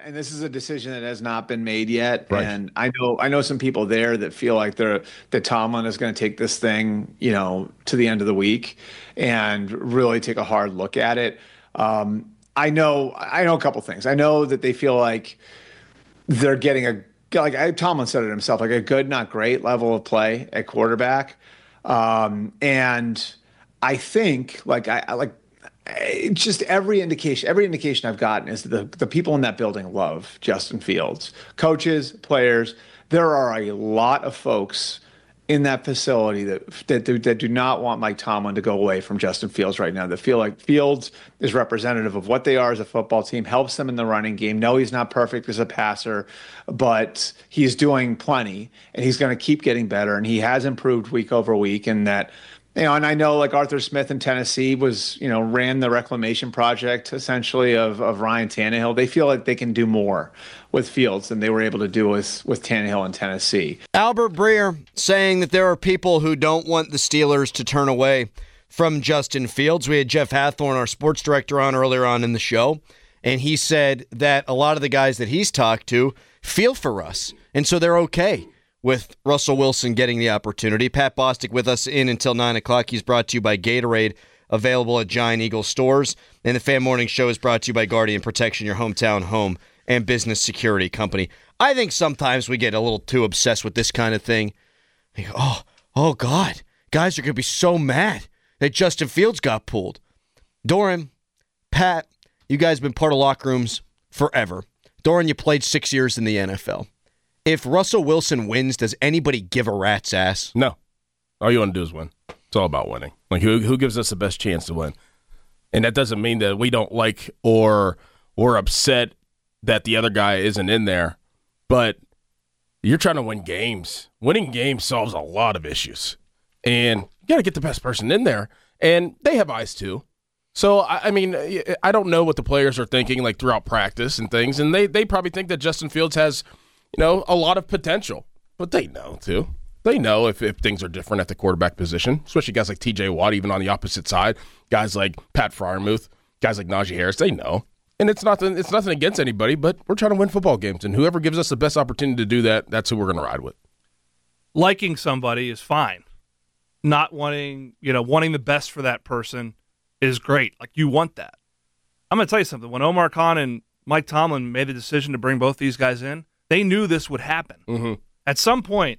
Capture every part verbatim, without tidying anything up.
and this is a decision that has not been made yet. Right. And I know I know some people there that feel like they're that Tomlin is going to take this thing, you know, to the end of the week and really take a hard look at it. Um, I know I know a couple things. I know that they feel like they're getting a like I, Tomlin said it himself, like a good, not great level of play at quarterback. Um, and I think like I, I like. It's just every indication, every indication I've gotten is that the, the people in that building love Justin Fields. Coaches, players, there are a lot of folks in that facility that, that, do, that do not want Mike Tomlin to go away from Justin Fields right now. That feel like Fields is representative of what they are as a football team, helps them in the running game. No, he's not perfect as a passer, but he's doing plenty, and he's going to keep getting better, and he has improved week over week, and that – you know, and I know like Arthur Smith in Tennessee was, you know, ran the reclamation project essentially of, of Ryan Tannehill. They feel like they can do more with Fields than they were able to do with, with Tannehill in Tennessee. Albert Breer saying that there are people who don't want the Steelers to turn away from Justin Fields. We had Jeff Hathorn, our sports director, on earlier on in the show, and he said that a lot of the guys that he's talked to feel for us, and so they're okay with Russell Wilson getting the opportunity. Pat Bostic with us in until nine o'clock. He's brought to you by Gatorade, available at Giant Eagle stores. And the Fan Morning Show is brought to you by Guardian Protection, your hometown home and business security company. I think sometimes we get a little too obsessed with this kind of thing. Like, oh, oh God, guys are going to be so mad that Justin Fields got pulled. Doran, Pat, you guys have been part of locker rooms forever. Doran, you played six years in the N F L. If Russell Wilson wins, does anybody give a rat's ass? No. All you want to do is win. It's all about winning. Like, who who gives us the best chance to win? And that doesn't mean that we don't like or we're upset that the other guy isn't in there. But you're trying to win games. Winning games solves a lot of issues. And you got to get the best person in there. And they have eyes, too. So, I, I mean, I don't know what the players are thinking, like, throughout practice and things. And they, they probably think that Justin Fields has – you know, a lot of potential. But they know, too. They know if, if things are different at the quarterback position, especially guys like T J Watt, even on the opposite side, guys like Pat Freiermuth, guys like Najee Harris, they know. And it's nothing, it's nothing against anybody, but we're trying to win football games. And whoever gives us the best opportunity to do that, that's who we're going to ride with. Liking somebody is fine. Not wanting, you know, wanting the best for that person is great. Like, you want that. I'm going to tell you something. When Omar Khan and Mike Tomlin made the decision to bring both these guys in, they knew this would happen. Mm-hmm. At some point,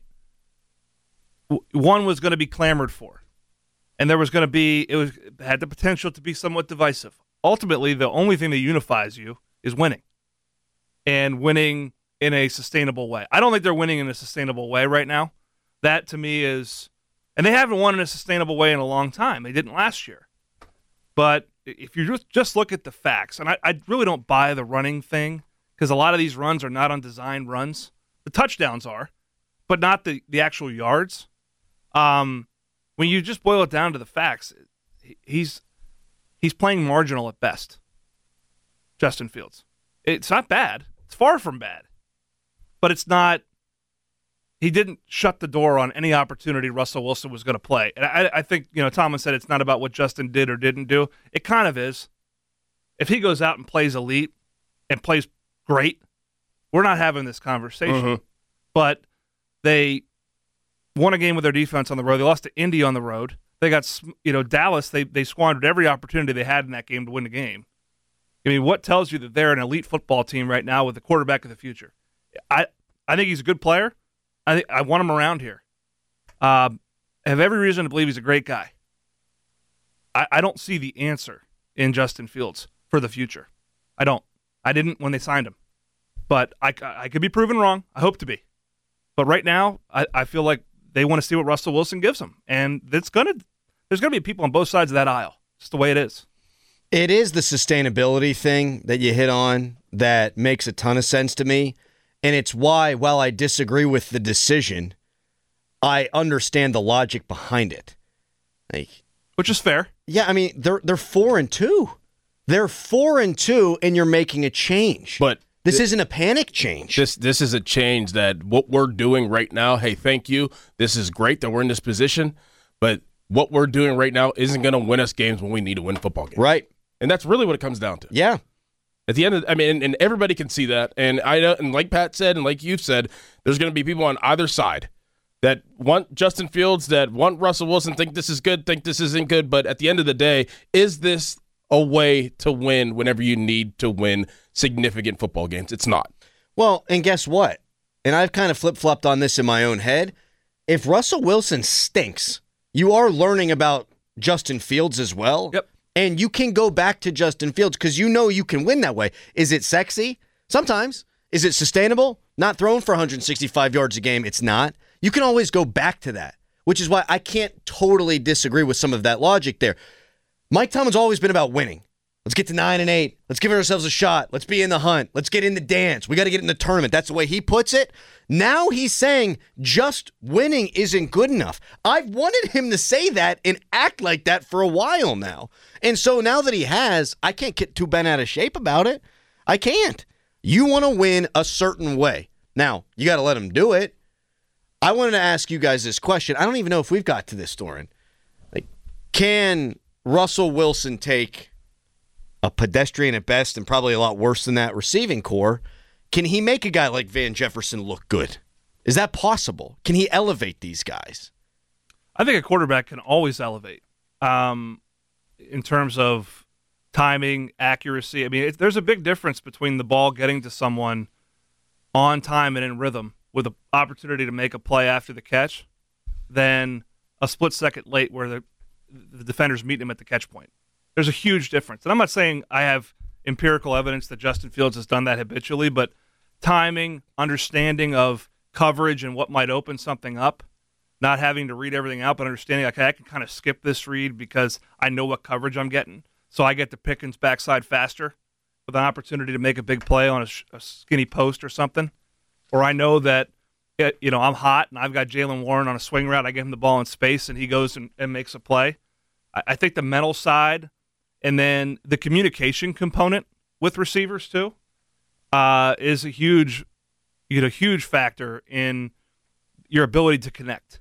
w- one was going to be clamored for, and there was going to be it was had the potential to be somewhat divisive. Ultimately, the only thing that unifies you is winning, and winning in a sustainable way. I don't think they're winning in a sustainable way right now. That to me is, and they haven't won in a sustainable way in a long time. They didn't last year, but if you just just look at the facts, and I, I really don't buy the running thing. Because a lot of these runs are not on design runs. The touchdowns are, but not the, the actual yards. Um, when you just boil it down to the facts, he's he's playing marginal at best, Justin Fields. It's not bad. It's far from bad. But it's not – he didn't shut the door on any opportunity Russell Wilson was going to play. And I, I think, you know, Tomlin said it's not about what Justin did or didn't do. It kind of is. If he goes out and plays elite and plays – great. We're not having this conversation. Mm-hmm. But they won a game with their defense on the road. They lost to Indy on the road. They got, you know, Dallas, they, they squandered every opportunity they had in that game to win the game. I mean, what tells you that they're an elite football team right now with the quarterback of the future? I I think he's a good player. I think I want him around here. Um, I have every reason to believe he's a great guy. I, I don't see the answer in Justin Fields for the future. I don't. I didn't when they signed him. But I, I could be proven wrong. I hope to be. But right now, I, I feel like they want to see what Russell Wilson gives them. And it's gonna, there's going to be people on both sides of that aisle. It's the way it is. It is the sustainability thing that you hit on that makes a ton of sense to me. And it's why, while I disagree with the decision, I understand the logic behind it. Like, which is fair. Yeah, I mean, they're they're four and two. They're four and two, and you're making a change. But this th- isn't a panic change. This this is a change that what we're doing right now, hey, thank you. This is great that we're in this position, but what we're doing right now isn't going to win us games when we need to win football games. Right. And that's really what it comes down to. Yeah. At the end of, I mean, and, and everybody can see that. And I know, and like Pat said, and like you've said, there's going to be people on either side that want Justin Fields, that want Russell Wilson, think this is good, think this isn't good. But at the end of the day, is this a way to win whenever you need to win significant football games? It's not. Well, and guess what? And I've kind of flip-flopped on this in my own head. If Russell Wilson stinks, you are learning about Justin Fields as well. Yep. And you can go back to Justin Fields because you know you can win that way. Is it sexy? Sometimes. Is it sustainable? Not thrown for one hundred sixty-five yards a game. It's not. You can always go back to that, which is why I can't totally disagree with some of that logic there. Mike Tomlin's always been about winning. Let's get to nine and eight. Let's give ourselves a shot. Let's be in the hunt. Let's get in the dance. We got to get in the tournament. That's the way he puts it. Now he's saying just winning isn't good enough. I've wanted him to say that and act like that for a while now. And so now that he has, I can't get too bent out of shape about it. I can't. You want to win a certain way. Now, you got to let him do it. I wanted to ask you guys this question. I don't even know if we've got to this, Doran. Like, can Russell Wilson take a pedestrian at best and probably a lot worse than that receiving core? Can he make a guy like Van Jefferson look good? Is that possible? Can he elevate these guys? I think a quarterback can always elevate um, in terms of timing, accuracy. I mean, it, there's a big difference between the ball getting to someone on time and in rhythm with an opportunity to make a play after the catch than a split second late where the, the defender's meeting him at the catch point. There's a huge difference. And I'm not saying I have empirical evidence that Justin Fields has done that habitually, but timing, understanding of coverage and what might open something up, not having to read everything out, but understanding, okay, I can kind of skip this read because I know what coverage I'm getting. So I get to Pickens' backside faster with an opportunity to make a big play on a, a skinny post or something. Or I know that, it, you know, I'm hot and I've got Jaylen Warren on a swing route. I give him the ball in space and he goes and, and makes a play. I, I think the mental side and then the communication component with receivers too uh, is a huge, you know, huge factor in your ability to connect.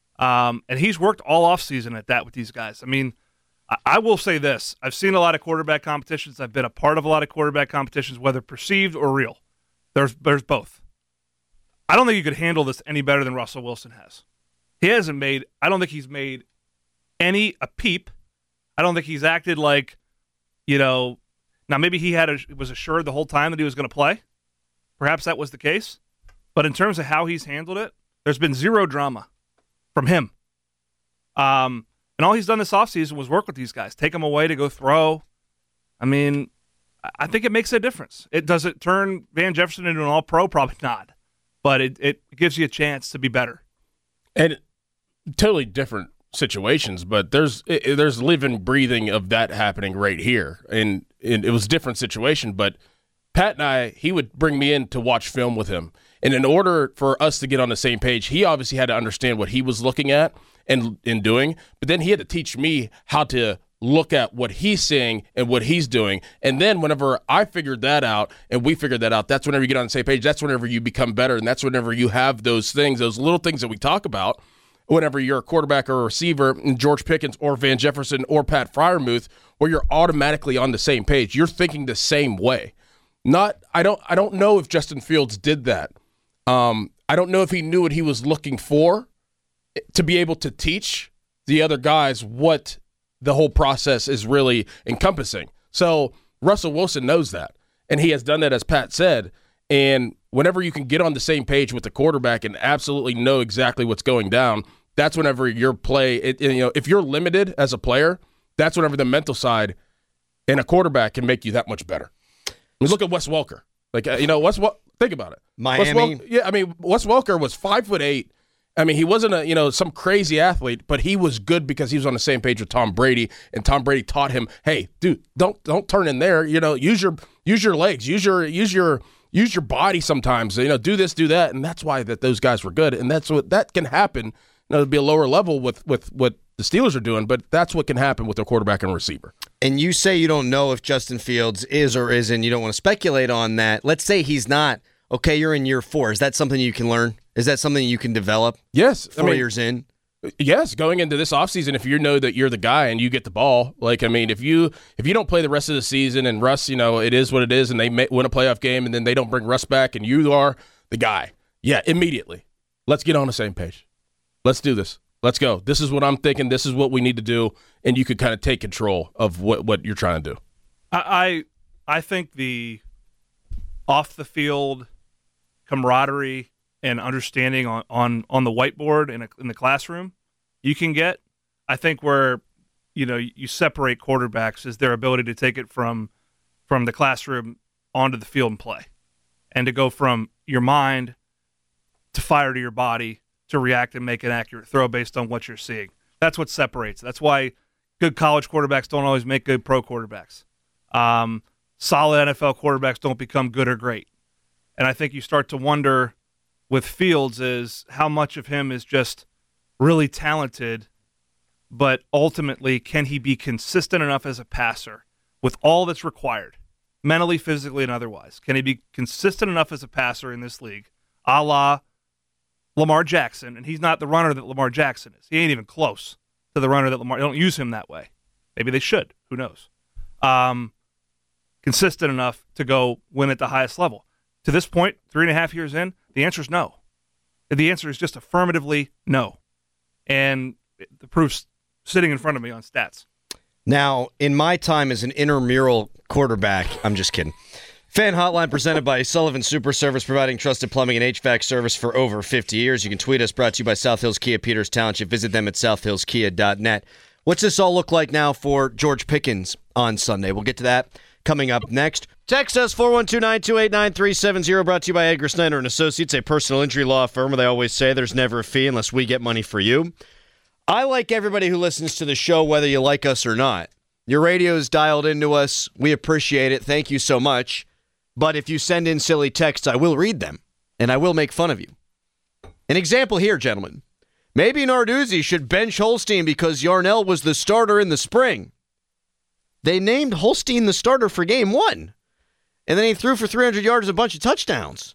Um, and he's worked all offseason at that with these guys. I mean, I, I will say this. I've seen a lot of quarterback competitions. I've been a part of a lot of quarterback competitions, whether perceived or real. There's there's both. I don't think you could handle this any better than Russell Wilson has. He hasn't made, I don't think he's made any a peep. I don't think he's acted like, you know, now maybe he had a, was assured the whole time that he was going to play. Perhaps that was the case. But in terms of how he's handled it, there's been zero drama from him. Um, and all he's done this offseason was work with these guys, take them away to go throw. I mean, I think it makes a difference. It does it turn Van Jefferson into an all-pro? Probably not. But it, it gives you a chance to be better. And totally different situations, but there's it, there's living, breathing of that happening right here. And, and it was a different situation, but Pat and I, he would bring me in to watch film with him. And in order for us to get on the same page, he obviously had to understand what he was looking at and, and doing, but then he had to teach me how to look at what he's seeing and what he's doing. And then whenever I figured that out and we figured that out, that's whenever you get on the same page. That's whenever you become better. And that's whenever you have those things, those little things that we talk about, whenever you're a quarterback or a receiver, and George Pickens or Van Jefferson or Pat Freiermuth, where you're automatically on the same page. You're thinking the same way. Not, I don't, I don't know if Justin Fields did that. Um, I don't know if he knew what he was looking for to be able to teach the other guys what the whole process is really encompassing. So Russell Wilson knows that, and he has done that, as Pat said. And whenever you can get on the same page with the quarterback and absolutely know exactly what's going down, that's whenever your play, it, you know, if you're limited as a player, that's whenever the mental side and a quarterback can make you that much better. I mean, look at Wes Welker. Like, uh, you know, Wes, think about it. Miami. Wes Wel- yeah, I mean, Wes Welker was five foot eight. I mean, he wasn't a, you know, some crazy athlete, but he was good because he was on the same page with Tom Brady, and Tom Brady taught him, "Hey, dude, don't don't turn in there. You know, use your use your legs, use your use your use your body sometimes. You know, do this, do that." And that's why that those guys were good, and that's what that can happen. You know, it'll be a lower level with with what the Steelers are doing, but that's what can happen with their quarterback and receiver. And you say you don't know if Justin Fields is or isn't. You don't want to speculate on that. Let's say he's not. Okay, you're in year four. Is that something you can learn? Is that something you can develop? Yes. Four I mean, years in? Yes, going into this offseason, if you know that you're the guy and you get the ball, like, I mean, if you if you don't play the rest of the season and Russ, you know, it is what it is, and they may win a playoff game and then they don't bring Russ back and you are the guy, yeah, immediately, let's get on the same page. Let's do this. Let's go. This is what I'm thinking. This is what we need to do, and you could kind of take control of what, what you're trying to do. I I think the off-the-field camaraderie and understanding on, on, on the whiteboard in, a, in the classroom you can get, I think where, you know, you separate quarterbacks is their ability to take it from from the classroom onto the field and play, and to go from your mind to fire to your body to react and make an accurate throw based on what you're seeing. That's what separates. That's why good college quarterbacks don't always make good pro quarterbacks. Um, solid N F L quarterbacks don't become good or great. And I think you start to wonder with Fields is how much of him is just really talented, but ultimately can he be consistent enough as a passer with all that's required, mentally, physically, and otherwise? Can he be consistent enough as a passer in this league, a la Lamar Jackson? And he's not the runner that Lamar Jackson is. He ain't even close to the runner that Lamar. They don't use him that way. Maybe they should. Who knows? Um, consistent enough to go win at the highest level. To this point, three and a half years in, the answer is no. The answer is just affirmatively no. And the proof's sitting in front of me on stats. Now, in my time as an intramural quarterback, I'm just kidding. Fan Hotline presented by Sullivan Super Service, providing trusted plumbing and H V A C service for over fifty years. You can tweet us, brought to you by South Hills Kia Peters Township. Visit them at south hills kia dot net. What's this all look like now for George Pickens on Sunday? We'll get to that coming up next. Text us four one two, nine two eight, nine three seven zero, brought to you by Edgar Snyder and Associates, a personal injury law firm where they always say there's never a fee unless we get money for you. I like everybody who listens to the show, whether you like us or not. Your radio is dialed into us. We appreciate it. Thank you so much. But if you send in silly texts, I will read them, and I will make fun of you. An example here, gentlemen. Maybe Narduzzi should bench Holstein because Yarnell was the starter in the spring. They named Holstein the starter for game one, and then he threw for three hundred yards and a bunch of touchdowns.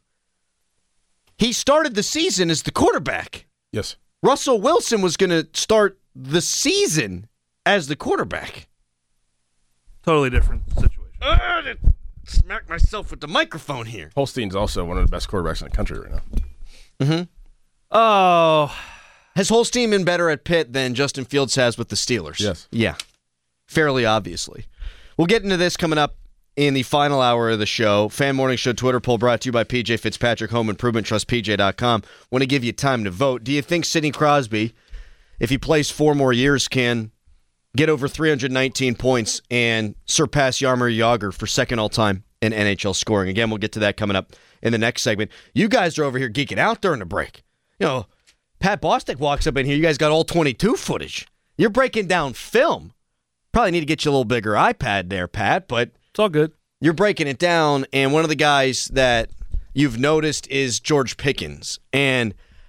He started the season as the quarterback. Yes. Russell Wilson was going to start the season as the quarterback. Totally different situation. Uh, smack myself with the microphone here. Holstein's also one of the best quarterbacks in the country right now. Mm-hmm. Oh. Has Holstein been better at Pitt than Justin Fields has with the Steelers? Yes. Yeah. Fairly obviously. We'll get into this coming up in the final hour of the show. Fan Morning Show Twitter poll brought to you by P J Fitzpatrick Home Improvement, trust P J dot com. Want to give you time to vote. Do you think Sidney Crosby, if he plays four more years, can get over three hundred nineteen points and surpass Jaromir Jagr for second all-time in N H L scoring? Again, we'll get to that coming up in the next segment. You guys are over here geeking out during the break. You know, Pat Bostic walks up in here. You guys got all twenty-two footage. You're breaking down film. Probably need to get you a little bigger iPad there, Pat, but it's all good. You're breaking it down, and one of the guys that you've noticed is George Pickens. And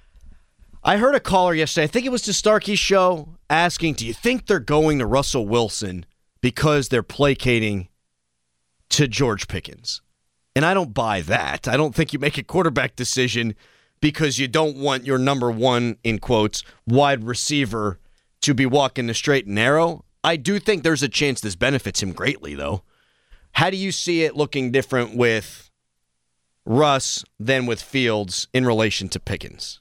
I heard a caller yesterday, I think it was to Starkey's show, asking, do you think they're going to Russell Wilson because they're placating to George Pickens? And I don't buy that. I don't think you make a quarterback decision because you don't want your number one, in quotes, wide receiver to be walking the straight and narrow. I do think there's a chance this benefits him greatly, though. How do you see it looking different with Russ than with Fields in relation to Pickens?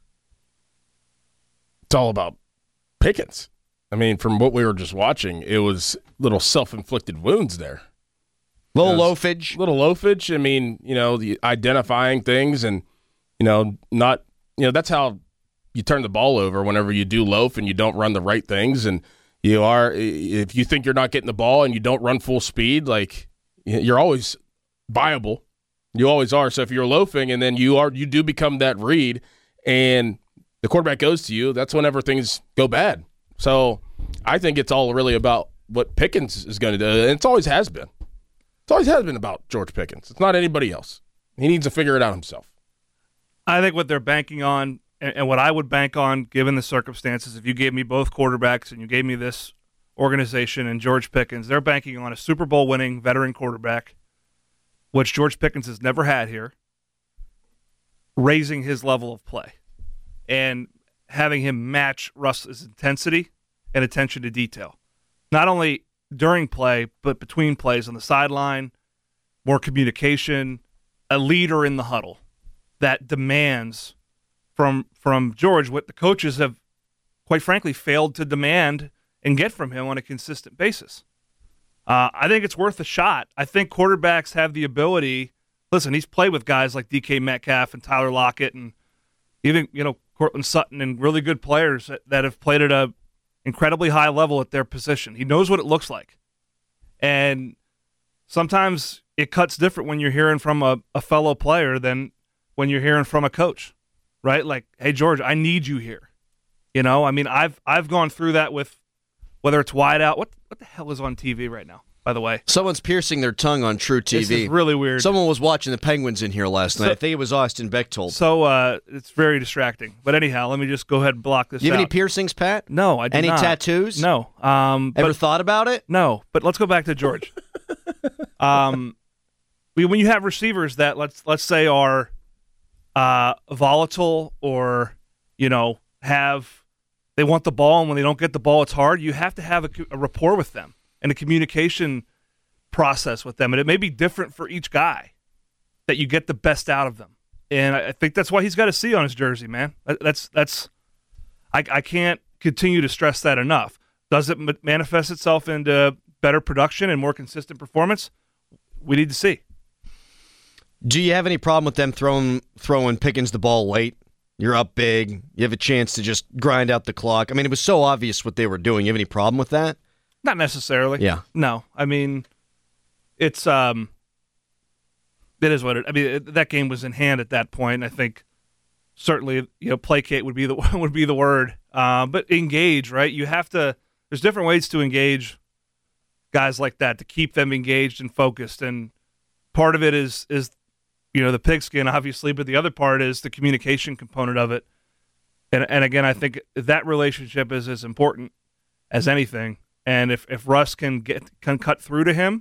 It's all about Pickens. I mean, from what we were just watching, it was little self-inflicted wounds there. Little you know, loafage. Little loafage. I mean, you know, the identifying things and, you know, not, you know, that's how you turn the ball over whenever you do loaf and you don't run the right things. And you are, if you think you're not getting the ball and you don't run full speed, like, you're always viable. You always are. So if you're loafing and then you are, you do become that read and the quarterback goes to you, that's whenever things go bad. So I think it's all really about what Pickens is going to do. And it's always has been. It's always has been about George Pickens. It's not anybody else. He needs to figure it out himself. I think what they're banking on, and what I would bank on given the circumstances, if you gave me both quarterbacks and you gave me this organization and George Pickens, they're banking on a Super Bowl winning veteran quarterback, which George Pickens has never had here, raising his level of play. And having him match Russ's intensity and attention to detail. Not only during play, but between plays on the sideline, more communication, a leader in the huddle that demands from from George what the coaches have, quite frankly, failed to demand and get from him on a consistent basis. Uh, I think it's worth a shot. I think quarterbacks have the ability. Listen, he's played with guys like D K Metcalf and Tyler Lockett and even, you know, Cortland Sutton and really good players that, that have played at a incredibly high level at their position. He knows what it looks like. And sometimes it cuts different when you're hearing from a, a fellow player than when you're hearing from a coach, right? Like, hey, George, I need you here. You know, I mean, I've I've gone through that with whether it's wide out. What what the hell is on T V right now, by the way? Someone's piercing their tongue on True T V. This is really weird. Someone was watching the Penguins in here last night. So, I think it was Austin Bechtold. So uh, it's very distracting. But anyhow, let me just go ahead and block this Do you have out. any piercings, Pat? No, I do Any not. tattoos? No. Um, Ever but, thought about it? No, but let's go back to George. um, we, when you have receivers that, let's let's say, are uh, volatile or, you know, have – they want the ball, and when they don't get the ball, it's hard. You have to have a, a rapport with them and a communication process with them. And it may be different for each guy that you get the best out of them. And I think that's why he's got a C on his jersey, man. That's that's I, I can't continue to stress that enough. Does it manifest itself into better production and more consistent performance? We need to see. Do you have any problem with them throwing throwing Pickens the ball late? You're up big. You have a chance to just grind out the clock. I mean, it was so obvious what they were doing. You have any problem with that? Not necessarily. Yeah. No. I mean, it's um, it is what it. I mean, it, that game was in hand at that point. I think certainly, you know, placate would be the would be the word. Uh, but engage, right? You have to. There's different ways to engage guys like that to keep them engaged and focused. And part of it is is. You know, the pigskin, obviously, but the other part is the communication component of it. And and again, I think that relationship is as important as anything. And if, if Russ can get can cut through to him,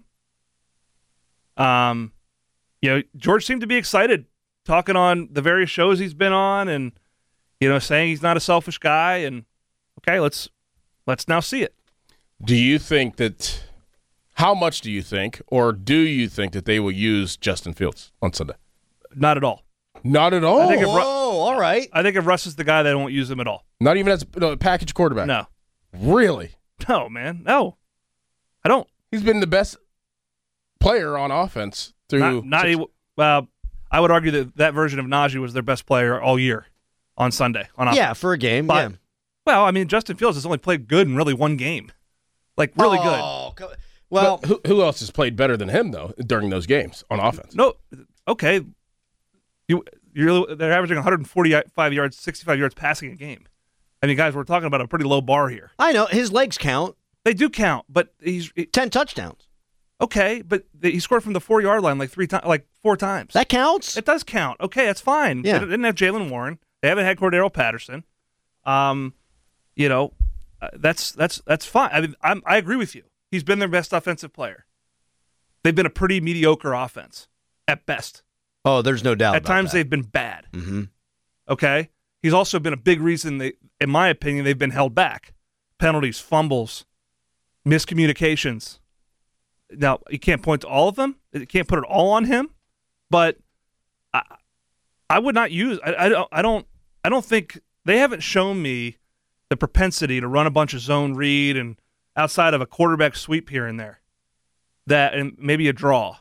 um, you know, George seemed to be excited talking on the various shows he's been on, and you know, saying he's not a selfish guy. And okay, let's let's now see it. Do you think that? How much do you think, or do you think that they will use Justin Fields on Sunday? Not at all. Not at all. I think if Ru- Oh, all right. I think if Russ is the guy, they won't use him at all. Not even as a no, package quarterback. No, Really? no, man, no. I don't. He's been the best player on offense through. Not, not six- he, well, I would argue that that version of Najee was their best player all year on Sunday. On offense. Yeah, for a game. But, yeah. Well, I mean, Justin Fields has only played good in really one game, like really Oh, co- well, But who, who else has played better than him though during those games on offense? good. No, okay, you you're they're averaging one hundred forty-five yards, sixty-five yards passing a game. I mean, guys, we're talking about a pretty low bar here. I know his legs count. They do count, but he's he, Ten touchdowns. okay. But the, he scored from the four yard line like three times, like four times. That counts. It does count. Okay, that's fine. Yeah. They didn't have Jalen Warren. They haven't had Cordero Patterson. Um, you know, uh, that's that's that's fine. I mean, I'm, I agree with you. He's been their best offensive player. They've been a pretty mediocre offense at best. Oh, there's no doubt. At about times that. they've been bad. Mm-hmm. Okay, he's also been a big reason they, in my opinion, they've been held back. Penalties, fumbles, miscommunications. Now you can't point to all of them. You can't put it all on him, but I, I would not use. I, I don't. I don't. I don't think they haven't shown me the propensity to run a bunch of zone read and outside of a quarterback sweep here and there, that and maybe a draw,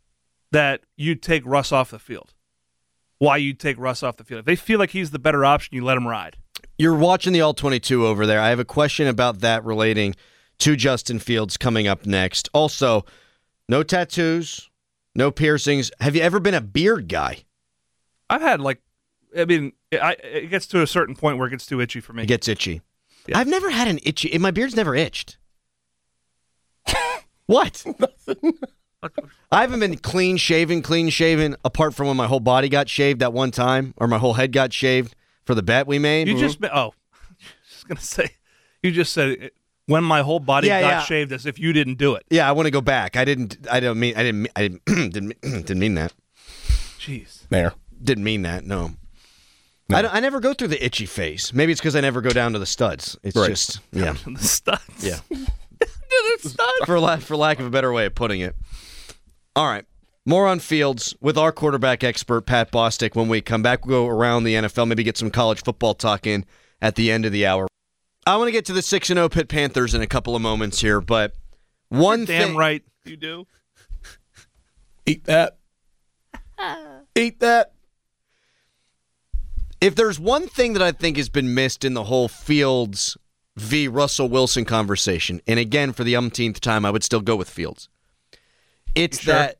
that you'd take Russ off the field. Why you'd take Russ off the field? If they feel like he's the better option, you let him ride. You're watching the All twenty-two over there. I have a question about that relating to Justin Fields coming up next. Also, no tattoos, no piercings. Have you ever been a beard guy? I've had like, I mean, it, I, it gets to a certain point where it gets too itchy for me. It gets itchy. Yeah. I've never had an itchy. My beard's never itched. What? I haven't been clean shaven, clean shaven, apart from when my whole body got shaved that one time, or my whole head got shaved for the bet we made. You just oh, just gonna say, you just said it, when my whole body Yeah, got yeah. shaved as if you didn't do it. Yeah, I want to go back. I didn't. I don't mean. I didn't. I didn't. didn't, didn't mean that. Jeez. There. Didn't mean that. No. No. I, don't, I never go through the itchy phase. Maybe it's because I never go down to the studs. It's Right. just, yeah. The studs. Yeah. the studs. for, la- for lack of a better way of putting it. All right. More on Fields with our quarterback expert, Pat Bostic. When we come back, we'll go around the N F L, maybe get some college football talk in at the end of the hour. I want to get to the six and oh Pitt Panthers in a couple of moments here, but one You're damn thing... right you do. Eat that. Eat that. If there's one thing that I think has been missed in the whole Fields v. Russell Wilson conversation, and again, for the umpteenth time, I would still go with Fields. It's Sure. that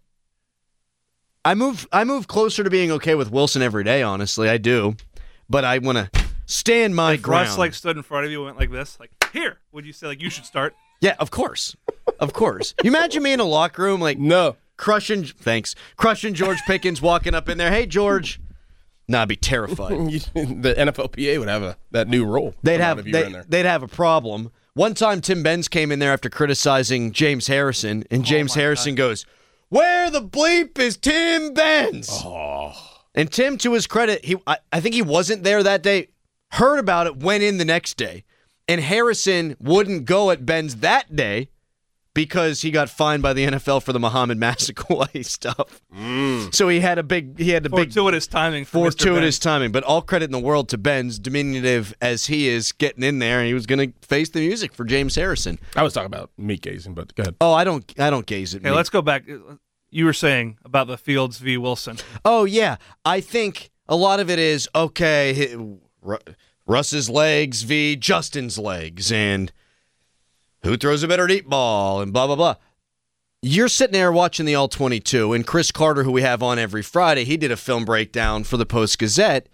I move I move closer to being okay with Wilson every day, honestly. I do. But I want to stand my If ground. Russ like stood in front of you and went like this, like, here, would you say like you should start? Yeah, of course. Of course. You imagine me in a locker room like No. crushing thanks. Crushing George Pickens walking up in there. Hey George. Nah, I'd be terrified. The N F L P A would have a that new rule. They'd come out have if you were they, in there. they'd have a problem. One time Tim Benz came in there after criticizing James Harrison, and James my Harrison goes, "Where the bleep is Tim Benz?" Oh. And Tim, to his credit, he I, I think he wasn't there that day, heard about it, went in the next day. And Harrison wouldn't go at Benz that day because he got fined by the N F L for the Muhammad Massaquoi stuff. Mm. So he had a big he had a big Fortuitous timing for Mister fortuitous Ben. timing, but all credit in the world to Ben's, diminutive as he is, getting in there, and he was going to face the music for James Harrison. I was talking about meat gazing, but go ahead. Oh, I don't, I don't gaze at Okay, me. let's go back. You were saying about the Fields v. Wilson. Oh yeah, I think a lot of it is okay. hi- Ru- Russ's legs v. Justin's legs, and who throws a better deep ball, and blah blah blah. You're sitting there watching the All twenty-two, and Chris Carter, who we have on every Friday, he did a film breakdown for the Post-Gazette.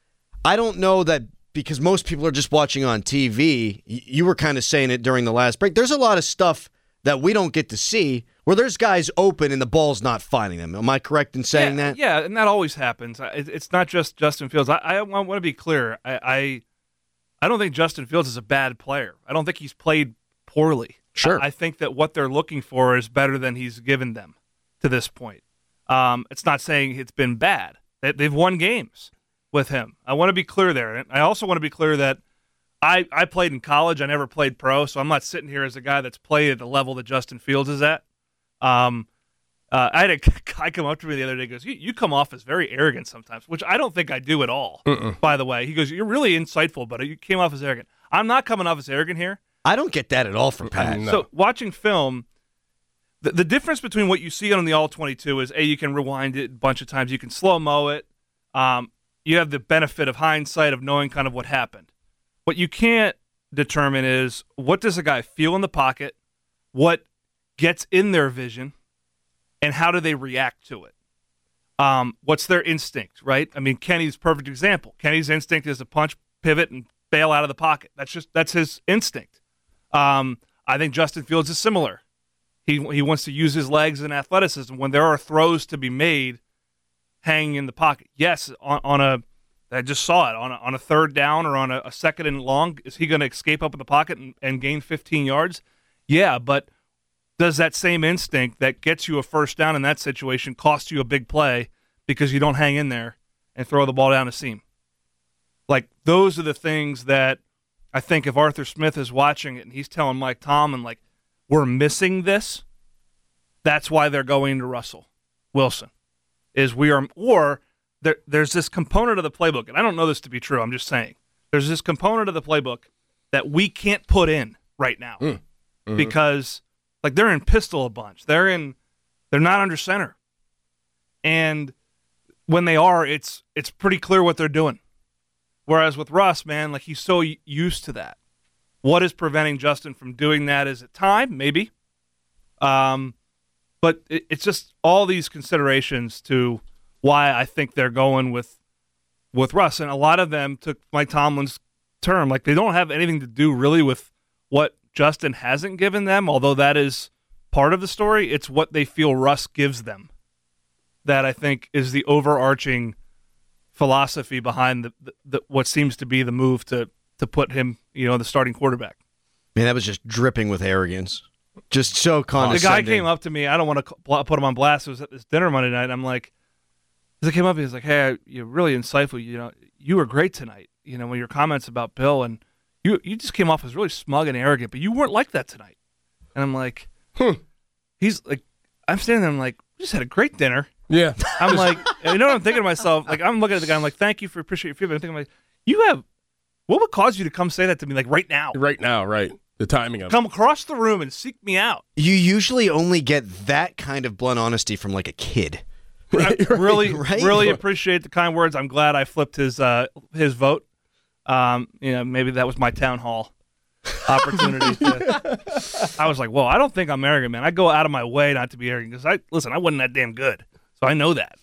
I don't know that because most people are just watching on T V. y- You were kind of saying it during the last break. There's a lot of stuff that we don't get to see where there's guys open and the ball's not finding them. Am I correct in saying yeah, that? Yeah, and that always happens. I- It, it's not just Justin Fields. I, I want to be clear. I, I I don't think Justin Fields is a bad player. I don't think he's played poorly. Sure. I, I think that what they're looking for is better than he's given them to this point. Um, it's not saying it's been bad. They, they've won games with him. I want to be clear there. And I also want to be clear that I, I played in college. I never played pro, so I'm not sitting here as a guy that's played at the level that Justin Fields is at. Um, uh, I had a guy come up to me the other day and goes, you, you come off as very arrogant sometimes, which I don't think I do at all, Mm-mm. by the way. He goes, you're really insightful, but you came off as arrogant. I'm not coming off as arrogant here. I don't get that at all from Pat. No. So watching film, the, the difference between what you see on the All twenty-two is, A, you can rewind it a bunch of times. You can slow-mo it. Um, you have the benefit of hindsight of knowing kind of what happened. What you can't determine is what does a guy feel in the pocket, what gets in their vision, and how do they react to it? Um, what's their instinct, right? I mean, Kenny's perfect example. Kenny's instinct is to punch, pivot, and bail out of the pocket. That's just that's his instinct. Um, I think Justin Fields is similar. He he wants to use his legs and athleticism when there are throws to be made, hanging in the pocket. Yes, on, on a I just saw it on a, on a third down or on a, a second and long. Is he going to escape up in the pocket and, and gain fifteen yards? Yeah, but does that same instinct that gets you a first down in that situation cost you a big play because you don't hang in there and throw the ball down the seam? Like, those are the things that I think if Arthur Smith is watching it and he's telling Mike Tomlin, like, we're missing this, that's why they're going to Russell Wilson. Is we are, or there, there's this component of the playbook, and I don't know this to be true, I'm just saying. There's this component of the playbook that we can't put in right now Mm. Mm-hmm. because, like, they're in pistol a bunch. They're in, they're not under center. And when they are, it's it's pretty clear what they're doing. Whereas with Russ, man, like, he's so y- used to that. What is preventing Justin from doing that? Is it time? Maybe. Um, but it, it's just all these considerations to why I think they're going with with Russ. And a lot of them took Mike Tomlin's term. Like, they don't have anything to do really with what Justin hasn't given them, although that is part of the story. It's what they feel Russ gives them that I think is the overarching philosophy behind the, the, the what seems to be the move to to put him, you know, the starting quarterback. Man, that was just dripping with arrogance. Just so The condescending. guy came up to me. I don't want to put him on blast. It was at this dinner Monday night. I'm like, as I came up, he was like, "Hey, you're really insightful. You know, you were great tonight. You know, when your comments about Bill, and you you just came off as really smug and arrogant, but you weren't like that tonight. And I'm like, hmm. he's like, I'm standing there, I'm like, we just had a great dinner. Yeah. I'm like, you know what I'm thinking to myself? Like, I'm looking at the guy, I'm like, thank you for appreciate your feedback. I'm thinking, like, you have, what would cause you to come say that to me, like, right now? Right now, right. The timing of it. Come across the room and seek me out. You usually only get that kind of blunt honesty from like a kid. I really, Right? really appreciate the kind words. I'm glad I flipped his uh, his vote. Um, you know, maybe that was my town hall opportunity. to, I was like, well, I don't think I'm arrogant, man. I go out of my way not to be arrogant because I listen. I wasn't that damn good, so I know that.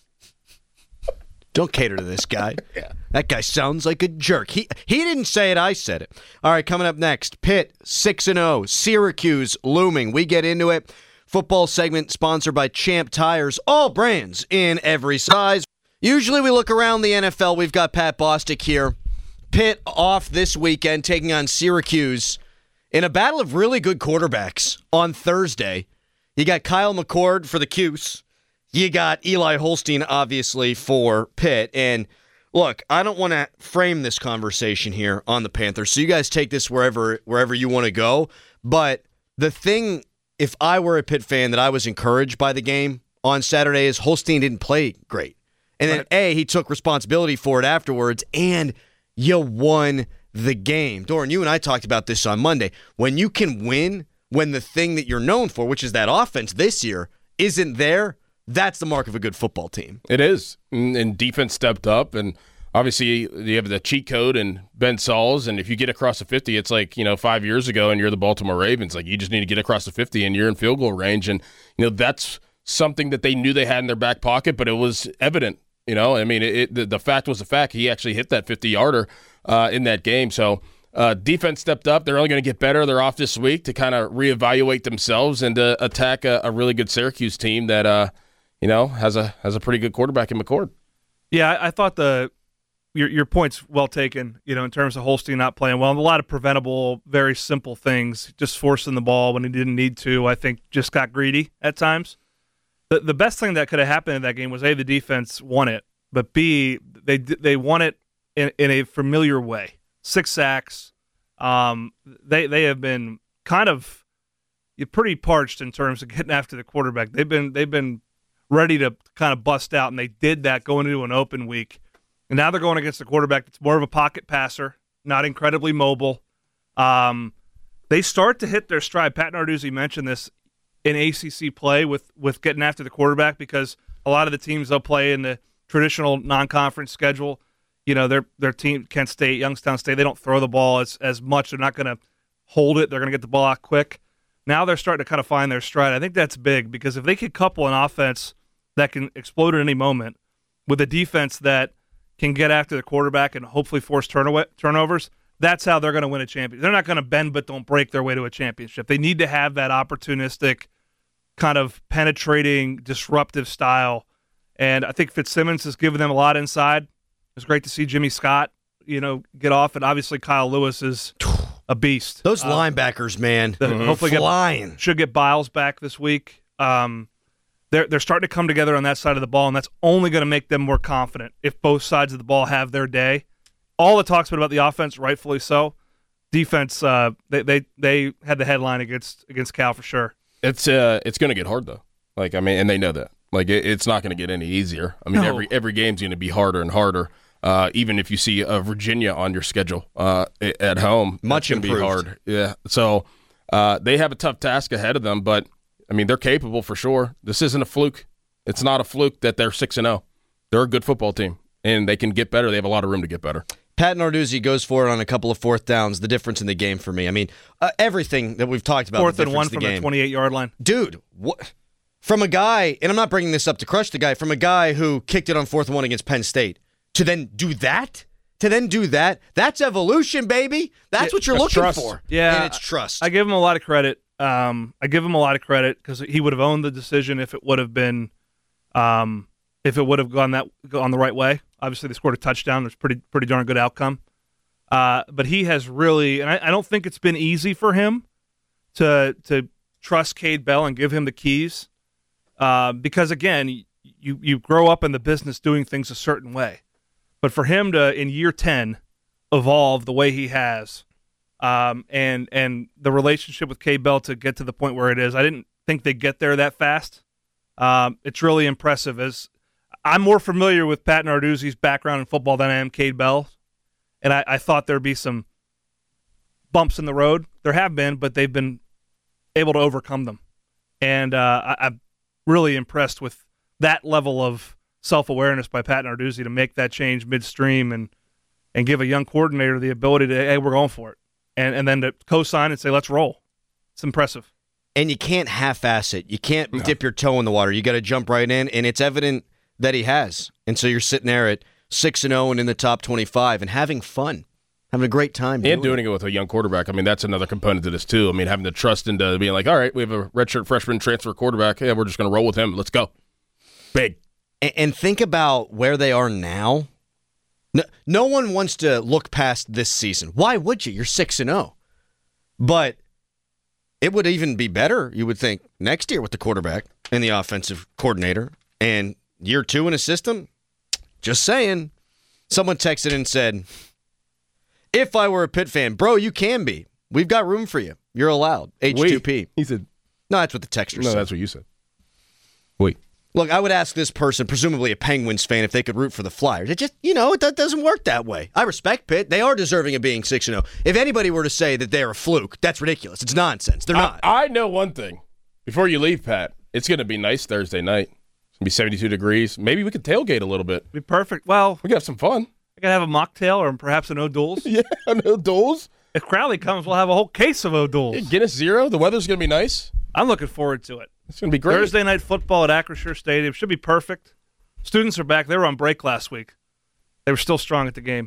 Don't cater to this guy. Yeah. That guy sounds like a jerk. He he didn't say it, I said it. All right, coming up next, Pitt six and oh, Syracuse looming. We get into it. Football segment sponsored by Champ Tires, all brands in every size. Usually we look around the N F L. We've got Pat Bostic here. Pitt off this weekend, taking on Syracuse in a battle of really good quarterbacks on Thursday. You got Kyle McCord for the Cuse. You got Eli Holstein, obviously, for Pitt. And look, I don't want to frame this conversation here on the Panthers, so you guys take this wherever wherever you want to go. But the thing, if I were a Pitt fan, that I was encouraged by the game on Saturday is Holstein didn't play great. And then, right. A, he took responsibility for it afterwards, and you won the game. Doran, you and I talked about this on Monday. When you can win, when the thing that you're known for, which is that offense this year, isn't there, that's the mark of a good football team. It is. And defense stepped up, and obviously you have the cheat code and Ben Sauls, and if you get across the fifty, it's like, you know, five years ago and you're the Baltimore Ravens. Like, you just need to get across the fifty and you're in field goal range. And, you know, that's something that they knew they had in their back pocket, but it was evident. You know, I mean, it, the, the fact was the fact. He actually hit that fifty-yarder uh, in that game. So uh, defense stepped up. They're only going to get better. They're off this week to kind of reevaluate themselves and to attack a, a really good Syracuse team that, uh, you know, has a has a pretty good quarterback in McCord. Yeah, I, I thought the your your point's well taken. You know, in terms of Holstein not playing well, and a lot of preventable, very simple things, just forcing the ball when he didn't need to. I think just got greedy at times. The the best thing that could have happened in that game was A, the defense won it, but B, they they won it in, in a familiar way. Six sacks. Um, they they have been kind of pretty parched in terms of getting after the quarterback. They've been they've been ready to kind of bust out, and they did that going into an open week. And now they're going against a quarterback that's more of a pocket passer, not incredibly mobile. Um, they start to hit their stride. Pat Narduzzi mentioned this in A C C play with, with getting after the quarterback, because a lot of the teams they'll play in the traditional non-conference schedule, you know, their their team, Kent State, Youngstown State, they don't throw the ball as, as much. They're not going to hold it. They're going to get the ball out quick. Now they're starting to kind of find their stride. I think that's big, because if they could couple an offense that can explode at any moment with a defense that can get after the quarterback and hopefully force turno- turnovers, that's how they're going to win a championship. They're not going to bend but don't break their way to a championship. They need to have that opportunistic, kind of penetrating, disruptive style. And I think Fitzsimmons has given them a lot inside. It's great to see Jimmy Scott, you know, get off, and obviously Kyle Lewis is a beast. Those uh, linebackers, man, the, mm-hmm. hopefully flying. Get, should get Biles back this week. Um, they're they're starting to come together on that side of the ball, and that's only going to make them more confident if both sides of the ball have their day. All the talk's been about the offense, rightfully so. Defense, uh, they they they had the headline against against Cal for sure. It's uh, it's going to get hard though. Like I mean, and they know that. Like it, it's not going to get any easier. I mean, No. every every game's going to be harder and harder. Uh, even if you see uh, Virginia on your schedule uh, at home, Much going to be improved. hard. Yeah. So uh, they have a tough task ahead of them, but I mean, they're capable for sure. This isn't a fluke. It's not a fluke that they're six and zero. They're a good football team, and they can get better. They have a lot of room to get better. Pat Narduzzi goes for it on a couple of fourth downs. The difference in the game for me. I mean, uh, everything that we've talked about. Fourth the and one difference in from the the game. twenty-eight-yard line. Dude, what? From a guy, and I'm not bringing this up to crush the guy, from a guy who kicked it on fourth and one against Penn State, to then do that? To then do that? That's evolution, baby. That's Yeah, what you're that's looking trust. for. Yeah, And it's trust. I give him a lot of credit. Um, I give him a lot of credit because he would have owned the decision if it would have been, um, if it would have gone that gone the right way. Obviously, they scored a touchdown. It's pretty pretty darn good outcome. Uh, but he has really, and I, I don't think it's been easy for him to to trust Cade Bell and give him the keys, uh, because again, you you grow up in the business doing things a certain way. But for him to, in year ten, evolve the way he has, um, and and the relationship with K-Bell to get to the point where it is, I didn't think they'd get there that fast. Um, it's really impressive. As I'm more familiar with Pat Narduzzi's background in football than I am K-Bell, and I, I thought there'd be some bumps in the road. There have been, but they've been able to overcome them. And uh, I, I'm really impressed with that level of self-awareness by Pat Narduzzi to make that change midstream and and give a young coordinator the ability to, hey, we're going for it. And and then to co-sign and say, let's roll. It's impressive. And you can't half-ass it. You can't no. dip your toe in the water. You got to jump right in, and it's evident that he has. And so you're sitting there at six and oh and in the top twenty-five and having fun, having a great time. And doing, doing it. it with a young quarterback. I mean, that's another component to this, too. I mean, having the trust into being like, all right, we have a redshirt freshman transfer quarterback. Yeah, we're just going to roll with him. Let's go. Big. And, and think about where they are now. No, no one wants to look past this season. Why would you? You're six and oh. But it would even be better, you would think, next year with the quarterback and the offensive coordinator. And year two in a system, just saying. Someone texted and said, if I were a Pitt fan, bro, you can be. We've got room for you. You're allowed. H two P. Wait, he said. No, that's what the texter no, said. No, that's what you said. Wait. Look, I would ask this person, presumably a Penguins fan, if they could root for the Flyers. It just, you know, it doesn't work that way. I respect Pitt. They are deserving of being six and oh. If anybody were to say that they're a fluke, that's ridiculous. It's nonsense. They're not. I, I know one thing. Before you leave, Pat, it's going to be nice Thursday night. It's going to be seventy-two degrees. Maybe we could tailgate a little bit. Be perfect. Well, we got have some fun. I got to have a mocktail or perhaps an O'Doul's. Yeah, an O'Doul's. If Crowley comes, we'll have a whole case of O'Doul's. Yeah, Guinness Zero. The weather's going to be nice. I'm looking forward to it. It's going to be great. Thursday night football at Acrisure Stadium should be perfect. Students are back. They were on break last week. They were still strong at the game.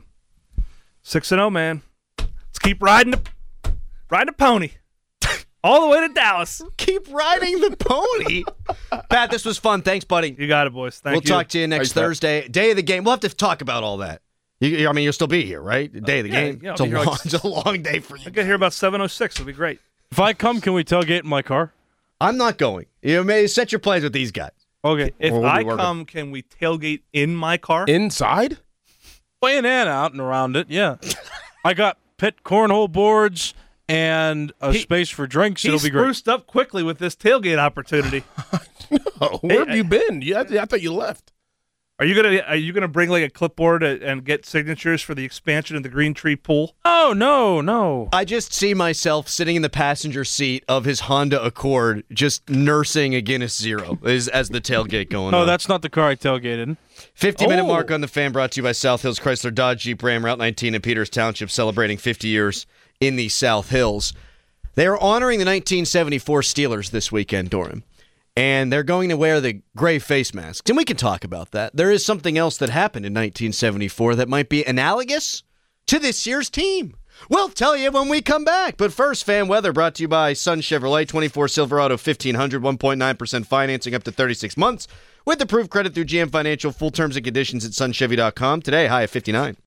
six and oh, man. Let's keep riding the, riding the pony. All the way to Dallas. Keep riding the pony. Pat, this was fun. Thanks, buddy. You got it, boys. Thank we'll you. We'll talk to you next Thanks, Thursday. Pat. Day of the game. We'll have to talk about all that. You, I mean, you'll still be here, right? Day of the yeah, game. Yeah, it's, a long, like, it's a long day for you. I'll get here about seven oh six. It'll be great. If I come, can we tailgate in my car? I'm not going. You may set your plans with these guys. Okay. If we'll I come, can we tailgate in my car? Inside? Playing in out and around it, yeah. I got pit cornhole boards and a he, space for drinks. He It'll be great. spruced up quickly with this tailgate opportunity. No, where have Hey, you been? You, I, I thought you left. Are you gonna Are you gonna bring like a clipboard and get signatures for the expansion of the Green Tree Pool? Oh no, no! I just see myself sitting in the passenger seat of his Honda Accord, just nursing a Guinness Zero as, as the tailgate going no, on. No, that's not the car I tailgated. fifty-minute Oh. mark on the Fan, brought to you by South Hills Chrysler Dodge Jeep Ram, Route nineteen in Peters Township, celebrating fifty years in the South Hills. They are honoring the nineteen seventy-four Steelers this weekend, Doran. And they're going to wear the gray face masks. And we can talk about that. There is something else that happened in nineteen seventy-four that might be analogous to this year's team. We'll tell you when we come back. But first, fan weather brought to you by Sun Chevrolet, twenty-four Silverado fifteen hundred, one point nine percent financing up to thirty-six months with approved credit through G M Financial. Full terms and conditions at sun chevy dot com. Today, high of fifty-nine.